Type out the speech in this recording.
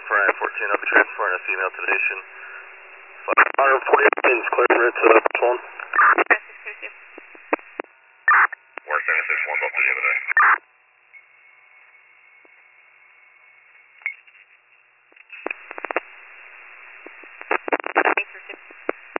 for I-14. I'll be transferring a female to the station. 148 is clear to this one. We're 76 1 up to the other day.